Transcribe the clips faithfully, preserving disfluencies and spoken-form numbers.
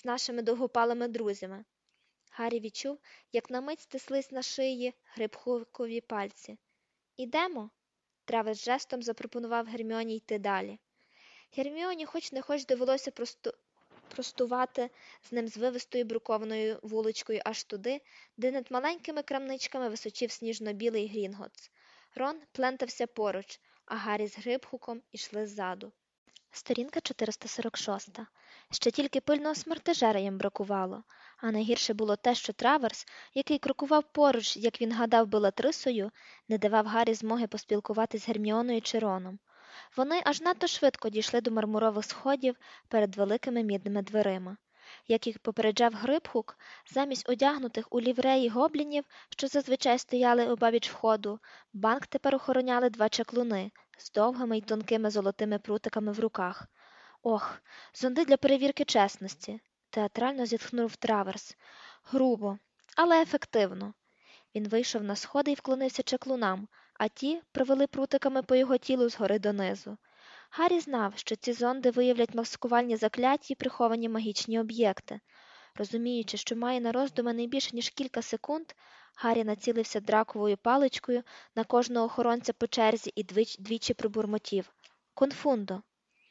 з нашими довгопалими друзями. Гаррі відчув, як на мить стислись на шиї Грибхокові пальці. «Ідемо?» Травес жестом запропонував Герміоні йти далі. Герміоні хоч не хоч довелося просту... простувати з ним звивистою брукованою вуличкою аж туди, де над маленькими крамничками височив сніжно-білий Грінготс. Рон плентався поруч, а Гаррі з Грибхуком ішли ззаду. Сторінка чотириста сорок шість. Ще тільки пильного смертежера їм бракувало, а найгірше було те, що Траверс, який крокував поруч, як він гадав Белатрисою, не давав Гаррі змоги поспілкуватись з Герміоною чи Роном. Вони аж надто швидко дійшли до мармурових сходів перед великими мідними дверима. Як їх попереджав Грибхук, замість одягнутих у лівреї гоблінів, що зазвичай стояли обабіч входу, банк тепер охороняли два чаклуни з довгими й тонкими золотими прутиками в руках. Ох, зонди для перевірки чесності, театрально зітхнув Траверс. Грубо, але ефективно. Він вийшов на сходи і вклонився чаклунам, а ті провели прутиками по його тілу згори донизу. Гаррі знав, що ці зонди виявлять маскувальні закляття і приховані магічні об'єкти. Розуміючи, що має на роздуми не більше, ніж кілька секунд, Гаррі націлився драковою паличкою на кожного охоронця по черзі і двіч, двічі пробурмотів. «Конфундо!»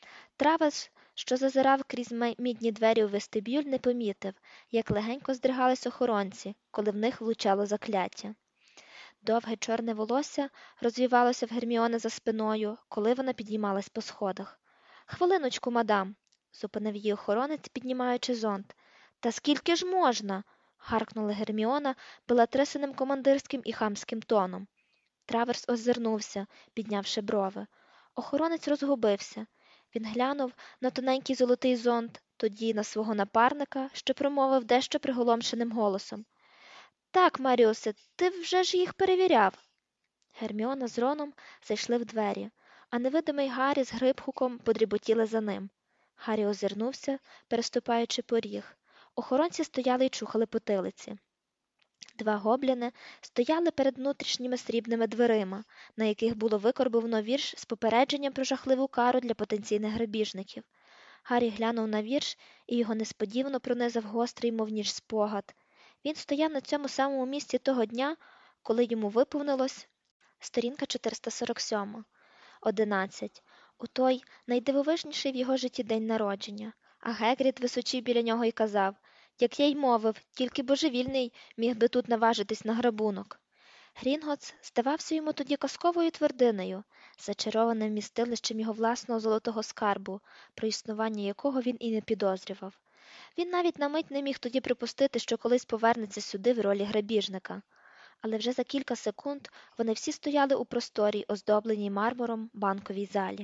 Травес, що зазирав крізь мідні двері у вестибюль, не помітив, як легенько здригались охоронці, коли в них влучало закляття. Довге чорне волосся розвівалося в Герміони за спиною, коли вона підіймалась по сходах. «Хвилиночку, мадам!» – зупинив її охоронець, піднімаючи зонт. «Та скільки ж можна?» – гаркнула Герміона Белатрисиним командирським і хамським тоном. Траверс озирнувся, піднявши брови. Охоронець розгубився. Він глянув на тоненький золотий зонт, тоді на свого напарника, що промовив дещо приголомшеним голосом. «Так, Маріусе, ти вже ж їх перевіряв!» Герміона з Роном зайшли в двері, а невидимий Гаррі з Грибхуком подріботіли за ним. Гаррі озирнувся, переступаючи поріг. Охоронці стояли й чухали потилиці. Два гобліни стояли перед внутрішніми срібними дверима, на яких було викорбовано вірш з попередженням про жахливу кару для потенційних грабіжників. Гаррі глянув на вірш, і його несподівано пронизав гострий, мов ніж спогад. Він стояв на цьому самому місці того дня, коли йому виповнилось сторінка чотириста сорок сім. Одинадцять. У той найдивовижніший в його житті день народження. А Гегрід височив біля нього і казав, як я й мовив, тільки божевільний міг би тут наважитись на грабунок. Грінготс здавався йому тоді казковою твердиною, зачарованим вмістилищем його власного золотого скарбу, про існування якого він і не підозрював. Він навіть на мить не міг тоді припустити, що колись повернеться сюди в ролі грабіжника. Але вже за кілька секунд вони всі стояли у просторій, оздобленій мармуром, банковій залі.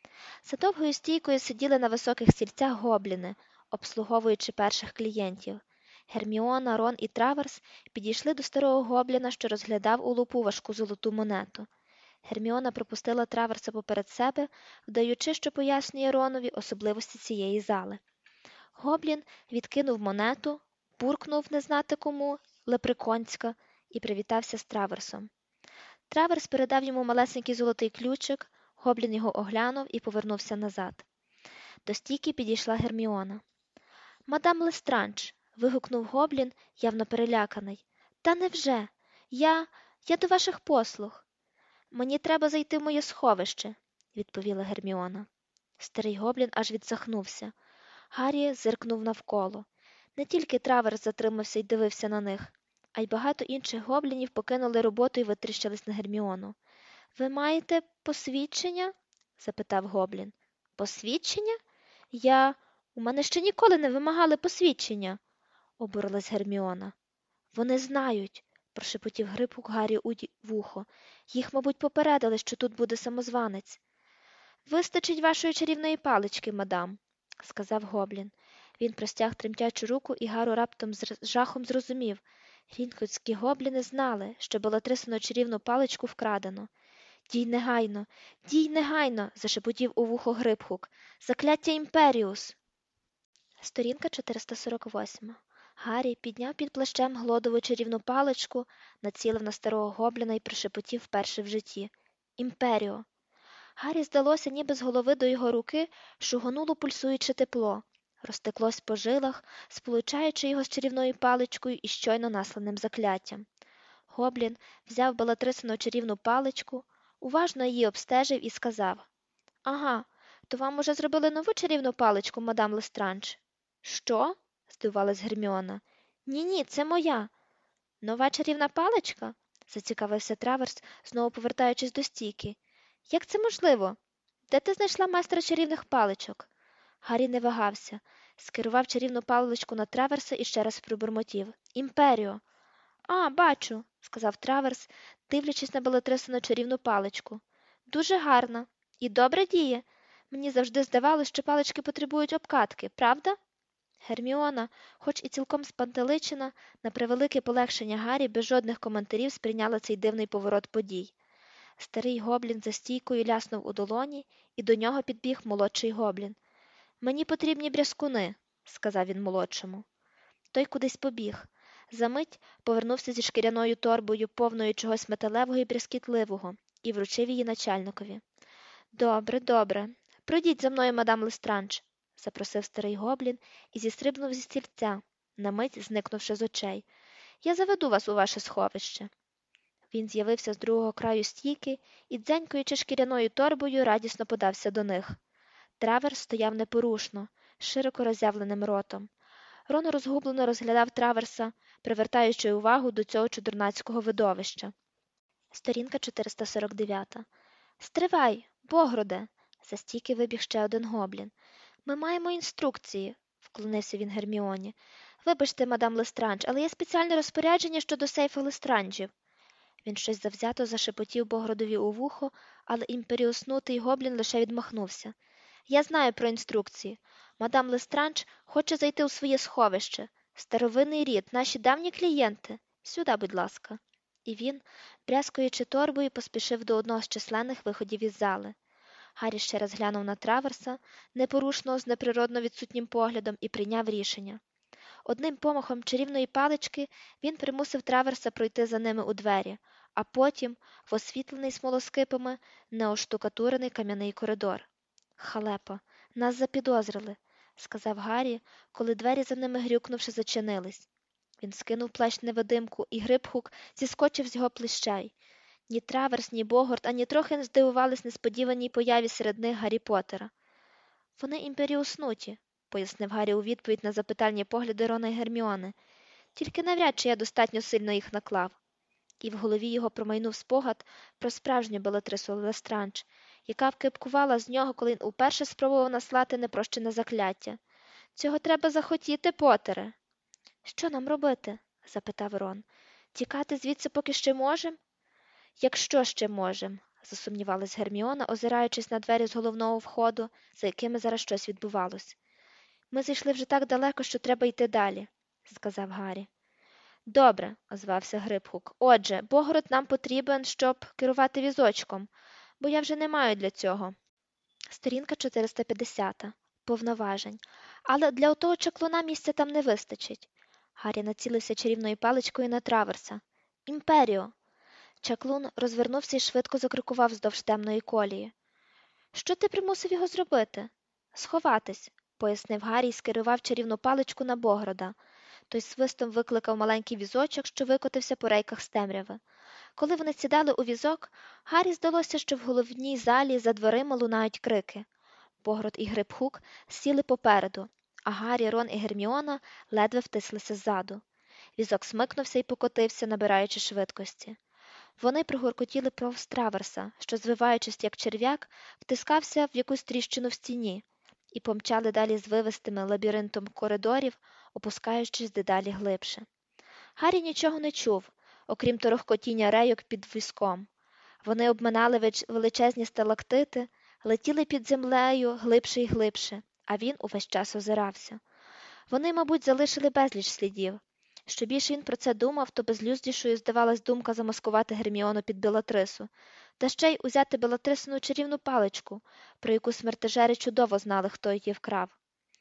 За довгою стійкою сиділи на високих стільцях гобліни, обслуговуючи перших клієнтів. Герміона, Рон і Траверс підійшли до старого гобліна, що розглядав у лупу важку золоту монету. Герміона пропустила Траверса поперед себе, вдаючи, що пояснює Ронові особливості цієї зали. Гоблін відкинув монету, буркнув не знати кому, лепреконська, і привітався з Траверсом. Траверс передав йому малесенький золотий ключик, гоблін його оглянув і повернувся назад. До стійки підійшла Герміона. «Мадам Лестранж!» – вигукнув гоблін, явно переляканий. «Та невже? Я... я до ваших послуг!» «Мені треба зайти в моє сховище», – відповіла Герміона. Старий гоблін аж відсахнувся. Гаррі зиркнув навколо. Не тільки Траверс затримався й дивився на них, а й багато інших гоблінів покинули роботу і витріщились на Герміону. «Ви маєте посвідчення?» – запитав гоблін. «Посвідчення? Я... У мене ще ніколи не вимагали посвідчення», – обурилась Герміона. «Вони знають», – прошепотів Грибхук Гаррі у вухо. «Їх, мабуть, попередили, що тут буде самозванець». «Вистачить вашої чарівної палички, мадам», – сказав гоблін. Він простяг тремтячу руку, і Гаррі раптом з жахом зрозумів. Грінготські гобліни знали, що Белатрисину чарівну паличку вкрадено. «Дій негайно! Дій негайно!» – зашепотів у вухо Грибхук. «Закляття Імперіус!» Сторінка чотириста сорок вісім. Гаррі підняв під плащем глодову чарівну паличку, націлив на старого гобліна і прошепотів вперше в житті. «Імперіо!» Гаррі здалося, ніби з голови до його руки шугонуло пульсуюче тепло. розтеклось по жилах, сполучаючи його з чарівною паличкою і щойно насланим закляттям. Гоблін взяв Белатрисину чарівну паличку, уважно її обстежив і сказав: «Ага, то вам уже зробили нову чарівну паличку, мадам Лестранж?» «Що?» – здивувалась Герміона. «Ні-ні, це моя». «Нова чарівна паличка?» – зацікавився Траверс, знову повертаючись до стійки. «Як це можливо? Де ти знайшла майстра чарівних паличок?» Гаррі не вагався, скерував чарівну паличку на Траверса і ще раз пробурмотів: «Імперіо!» «А, бачу», – сказав Траверс, дивлячись на Белатрисину чарівну паличку. «Дуже гарна. І добре діє. Мені завжди здавалось, що палички потребують обкатки, правда?» Герміона, хоч і цілком спантеличена, на превелике полегшення Гаррі без жодних коментарів сприйняла цей дивний поворот подій. Старий гоблін за стійкою ляснув у долоні, і до нього підбіг молодший гоблін. «Мені потрібні брязкуни», – сказав він молодшому. Той кудись побіг. Замить повернувся зі шкіряною торбою, повною чогось металевого і брязкітливого, і вручив її начальникові. «Добре, добре. Пройдіть за мною, мадам Лестранж», – запросив старий гоблін і зістрибнув зі стільця, на мить зникнувши з очей. «Я заведу вас у ваше сховище». Він з'явився з другого краю стійки і, дзенькаючи шкіряною торбою, радісно подався до них. Траверс стояв непорушно, широко роззявленим ротом. Рон розгублено розглядав Траверса, привертаючи увагу до цього чудернацького видовища. Сторінка чотириста сорок дев'ять. «Стривай, Богроде!» – за стійки вибіг ще один гоблін. «Ми маємо інструкції», – вклонився він Герміоні. «Вибачте, мадам Лестранж, але є спеціальне розпорядження щодо сейфу Лестранджів». Він щось завзято зашепотів Богродові у вухо, але імперіоснутий гоблін лише відмахнувся. «Я знаю про інструкції. Мадам Лестранж хоче зайти у своє сховище. Старовинний рід, наші давні клієнти. Сюди, будь ласка». І він, брязкаючи торбою, поспішив до одного з численних виходів із зали. Гаррі ще раз глянув на Траверса, непорушного з неприродно відсутнім поглядом, і прийняв рішення. Одним помахом чарівної палички він примусив Траверса пройти за ними у двері, а потім в освітлений смолоскипами неоштукатурений кам'яний коридор. «Халепа, нас запідозрили», – сказав Гаррі, коли двері за ними грюкнувши зачинились. Він скинув плащ-невидимку, і Грибхук зіскочив з його плещей. Ні Траверс, ні Богорт ані трохи не здивувались несподіваній появі серед них Гаррі Поттера. «Вони імперіуснуті», – пояснив Гаррі у відповідь на запитальні погляди Рона й Герміони. «Тільки навряд чи я достатньо сильно їх наклав». І в голові його промайнув спогад про справжню Белатрису Лестранж, яка вкипкувала з нього, коли він уперше спробував наслати непрощене закляття. «Цього треба захотіти, Поттере». «Що нам робити?» – запитав Рон. «Тікати звідси поки ще можем?» «Якщо ще можем», – засумнівалась Герміона, озираючись на двері з головного входу, за якими зараз щось відбувалось. «Ми зайшли вже так далеко, що треба йти далі», – сказав Гаррі. «Добре», – озвався Грибхук. «Отже, Богород нам потрібен, щоб керувати візочком, бо я вже не маю для цього». Сторінка чотириста п'ятдесят. Повноважень. «Але для отого чаклуна місця там не вистачить». Гаррі націлився чарівною паличкою на Траверса. «Імперіо!» Чаклун розвернувся і швидко закрикував вздовж темної колії. «Що ти примусив його зробити?» «Сховатись», – пояснив Гаррі і скерував чарівну паличку на Богрода. Той свистом викликав маленький візочок, що викотився по рейках з темряви. Коли вони сідали у візок, Гаррі здалося, що в головній залі за дверима лунають крики. Богрод і Грибхук сіли попереду, а Гаррі, Рон і Герміона ледве втислися ззаду. Візок смикнувся і покотився, набираючи швидкості. Вони прогуркотіли повз Траверса, що, звиваючись як черв'як, втискався в якусь тріщину в стіні, і помчали далі звивистими лабіринтом коридорів, опускаючись дедалі глибше. Гаррі нічого не чув, окрім торохкотіння рейок під візком. Вони обминали величезні сталактити, летіли під землею глибше й глибше, а він увесь час озирався. Вони, мабуть, залишили безліч слідів. Що більше він про це думав, то безглуздішою здавалась думка замаскувати Герміону під Белатрису, та ще й узяти Белатрисину чарівну паличку, про яку смертежери чудово знали, хто її вкрав.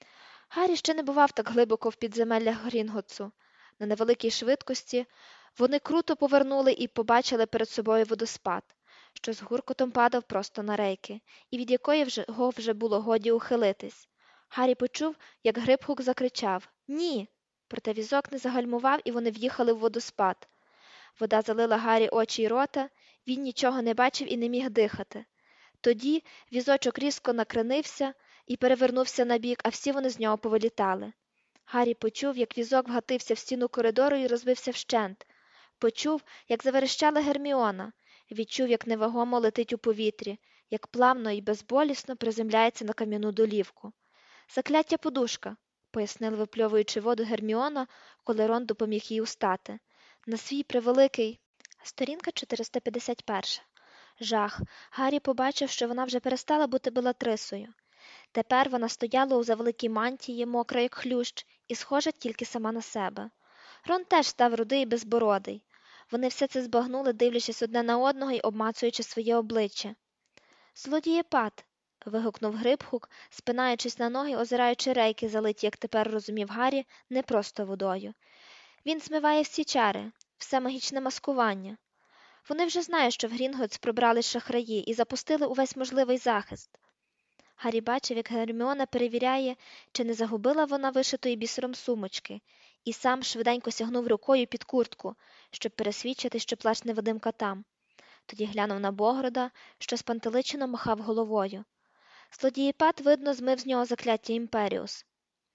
Гаррі ще не бував так глибоко в підземеллях Грінготсу. На невеликій швидкості вони круто повернули і побачили перед собою водоспад, що з гуркотом падав просто на рейки, і від якої вже, вже було годі ухилитись. Гаррі почув, як Грибхук закричав «Ні!». Проте візок не загальмував, і вони в'їхали в водоспад. Вода залила Гаррі очі й рота, він нічого не бачив і не міг дихати. Тоді візочок різко накренився і перевернувся на бік, а всі вони з нього повилітали. Гаррі почув, як візок вгатився в стіну коридору і розбився вщент. Почув, як заверещала Герміона. Відчув, як невагомо летить у повітрі, як плавно і безболісно приземляється на кам'яну долівку. «Закляття подушка», – пояснила, випльовуючи воду Герміона, коли Рон допоміг їй устати. На свій превеликий... Сторінка чотириста п'ятдесят перша. Жах. Гаррі побачив, що вона вже перестала бути Белатрисою. Тепер вона стояла у завеликій мантії, мокра як хлющ, і схожа тільки сама на себе. Рон теж став рудий і безбородий. Вони все це збагнули, дивлячись одне на одного і обмацуючи своє обличчя. «Злодієпат!» – вигукнув Грибхук, спинаючись на ноги, озираючи рейки, залиті, як тепер розумів Гаррі, не просто водою. «Він змиває всі чари, все магічне маскування. Вони вже знають, що в Грінготс пробрали шахраї і запустили увесь можливий захист». Гаррі бачив, як Герміона перевіряє, чи не загубила вона вишитої бісером сумочки, і сам швиденько сягнув рукою під куртку, щоб пересвідчити, що плащ невидимка там. Тоді глянув на Богорода, що спантеличено махав головою. Злодієпат, видно, змив з нього закляття Імперіус.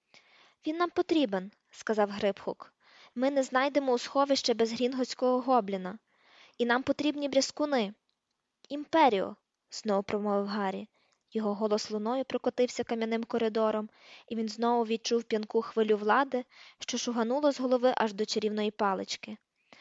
«Він нам потрібен», – сказав Грибхук. «Ми не знайдемо у сховище без грінготського гобліна. І нам потрібні брязкуни». «Імперіо», – знову промовив Гаррі. Його голос луною прокотився кам'яним коридором, і він знову відчув п'янку хвилю влади, що шугануло з голови аж до чарівної палички.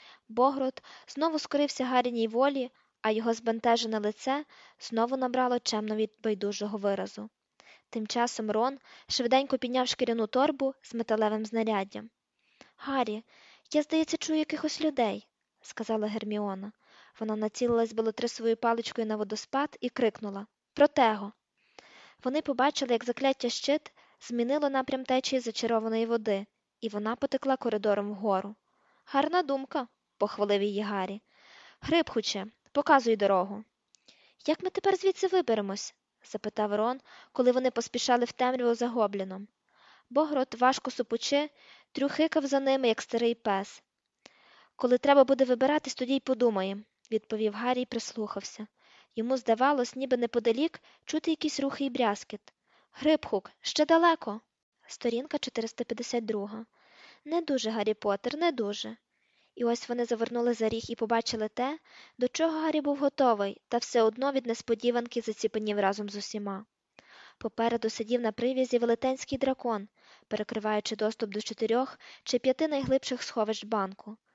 Богрот знову скорився Гарріній волі, а його збентежене лице знову набрало чемно від байдужого виразу. Тим часом Рон швиденько підняв шкіряну торбу з металевим знаряддям. «Гаррі, я, здається, чую якихось людей», – сказала Герміона. Вона націлилась Белатрисовою паличкою на водоспад і крикнула «Протего!». Вони побачили, як закляття щит змінило напрям течії зачарованої води, і вона потекла коридором вгору. «Гарна думка», – похвалив її Гаррі. «Грибхуче, показуй дорогу». «Як ми тепер звідси виберемось?» – запитав Рон, коли вони поспішали в темряву за гобліном. Богрот, важко супучи, трюхикав за ними, як старий пес. «Коли треба буде вибиратись, тоді й подумаємо», – відповів Гаррі і прислухався. Йому здавалось, ніби неподалік чути якісь рухи й брязкіт. «Грибхук, ще далеко?» Сторінка чотириста п'ятдесят друга. «Не дуже, Гаррі Поттер, не дуже». І ось вони завернули за ріг і побачили те, до чого Гаррі був готовий, та все одно від несподіванки заціпенів разом з усіма. Попереду сидів на прив'язі велетенський дракон, перекриваючи доступ до чотирьох чи п'яти найглибших сховищ банку.